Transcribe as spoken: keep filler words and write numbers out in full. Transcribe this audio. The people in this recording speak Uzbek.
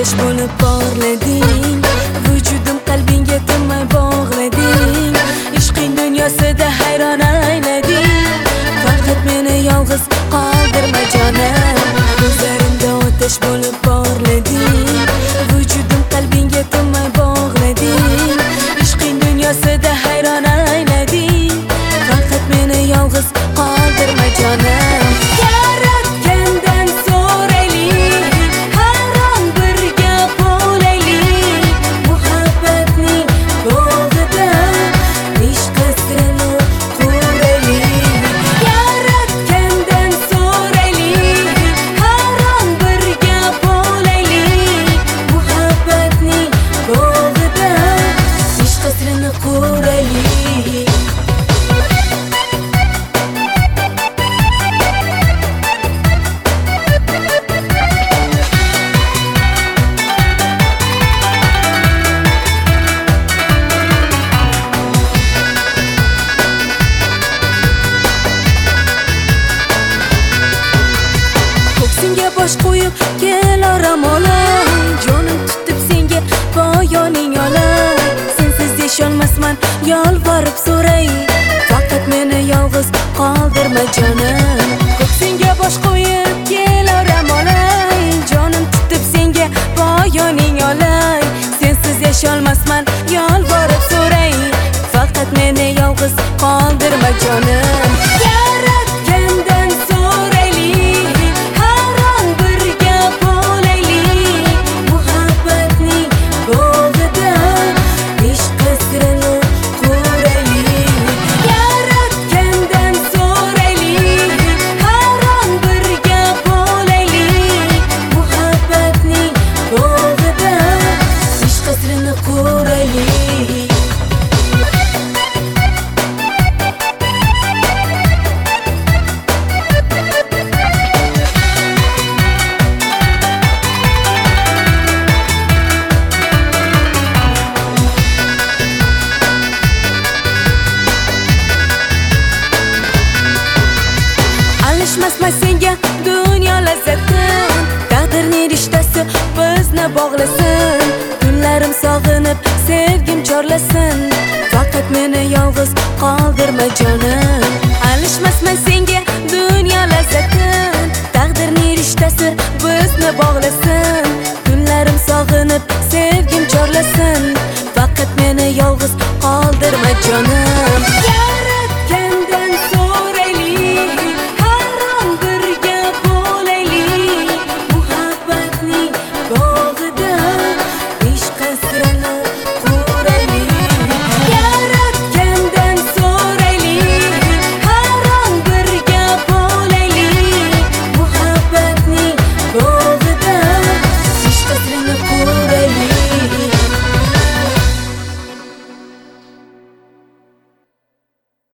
ateş bo'lib porlading, vujudim qalbingga tinmay bog'lading, ishqing dunyosida hayron aylading, faqat meni yolg'iz qoldirma jonim. Ko'zlarimda ateş bo'lib porlading, vujudim qalbingga tinmay bog'lading, ishqing dunyosida hayron aylading, faqat meni yolg'iz qoldirma jonim. Yaratgandan so'raylik, hayron birga bo'laylik, muhabbatning bog'ida ishq qasrini quraylik. Yaratgandan so'raylik, hayron birga bo'laylik, muhabbatning bog'ida ishq qasrini quraylik. Senga bosh qo'yib kelaram olay, jonim tutib senga poyoning olay, sensiz yasholmasman yolvorib so'ray, faqat meni yolg'iz qoldirma jonim. Senga bosh qo'yib kelaram olay, jonim tutib senga poyoning olay, sensiz yasholmasman yolvorib so'ray, faqat meni yolg'iz qoldirma jonim. Yaratgandan so'raylik, hayron birga bo'laylik, muhabbatning bog'ida ishq qasrini quraylik. Yaratgandan so'raylik, hayron birga bo'laylik, muhabbatning bog'ida ishq qasrini quraylik. Alishmasman senga dunyo lazzatin, taqdirning rishtasi bizni bog'lasin, kunlarim sog'inib sevgim chorlasin, faqat meni yolg'iz qoldirma jonim. Alishmasman senga dunyo lazzatin, taqdirning rishtasi bizni bog'lasin, kunlarim sog'inib sevgim chorlasin, faqat meni yolg'iz qoldirma jonim.